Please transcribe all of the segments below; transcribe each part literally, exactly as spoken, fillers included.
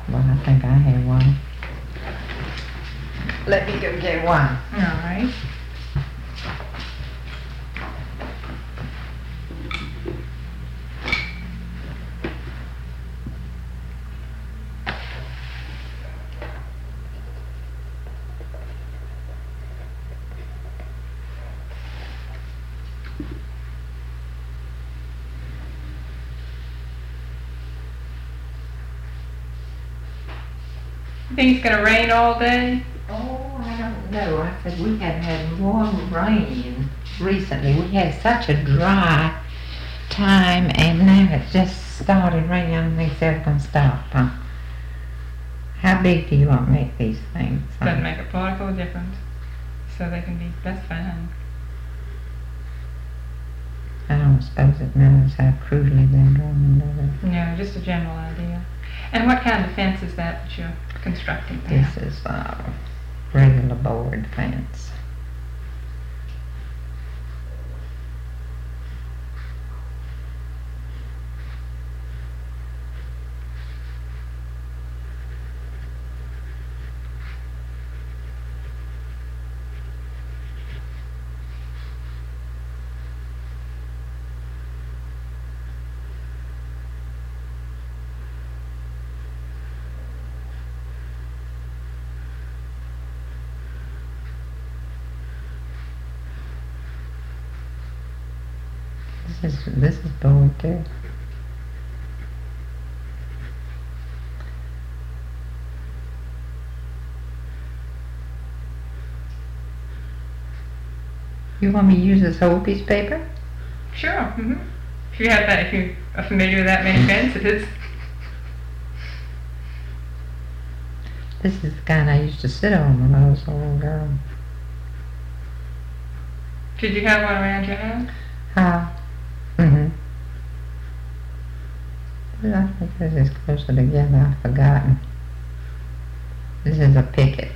Well, I think I have one. Let me go get one. All right. You think it's going to rain all day? Oh, I don't know. I said we have had more rain recently. We had such a dry time, and now it just started raining. I don't think it's ever going to stop, huh? How big do you want to make these things? Doesn't make a particle of difference. So they can be, that's fine. I don't suppose it matters how crudely they're drawn, does it? No, just a general idea. And what kind of fence is that that you're constructing there? This is uh, regular board fence. This is, this is board too. You want me to use this whole piece of paper? Sure. Mm-hmm. If you have that, if you are familiar with that many fences. This is the kind I used to sit on when I was a little girl. Did you have one around your house? How? Mm-hmm. I think this is closer together. I've forgotten. This is a picket.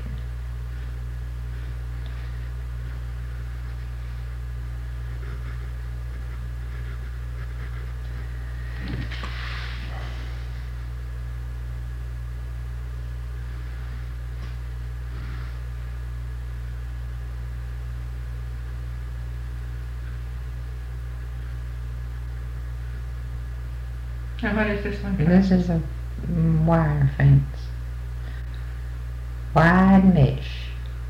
And what is this one for? This is a mm, wire fence. Wide mesh.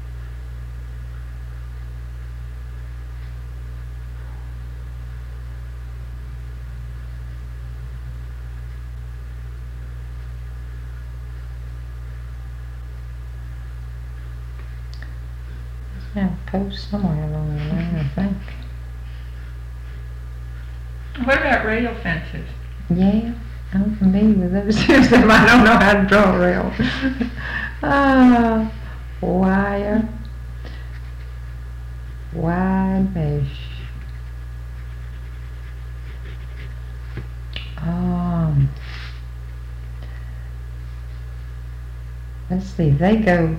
There's a post somewhere along the line, I think. What about rail fences? Yeah, I'm familiar with those. I don't know how to draw a rail. Ah, wire, wide mesh. Um, let's see, they go.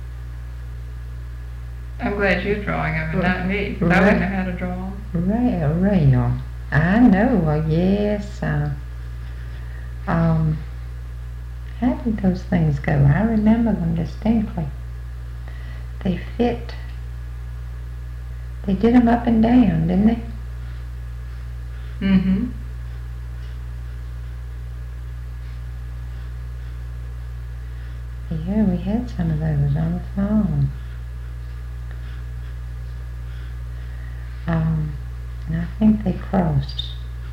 I'm glad you're drawing them and not me, because I wouldn't know how to draw them. Rail, rail. I know, uh, yes. Uh, um, how did those things go? I remember them distinctly. They fit. They did them up and down, didn't they? Mm-hmm. Yeah, we had some of those on the phone. Um, and I think they crossed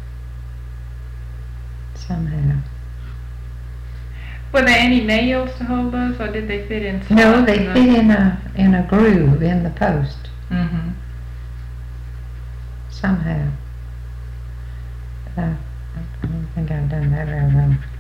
somehow. Were there any nails to hold those, or did they fit in slots? No, they in fit the... in a in a groove in the post Mm-hmm. somehow. But I, I don't think I've done that very well.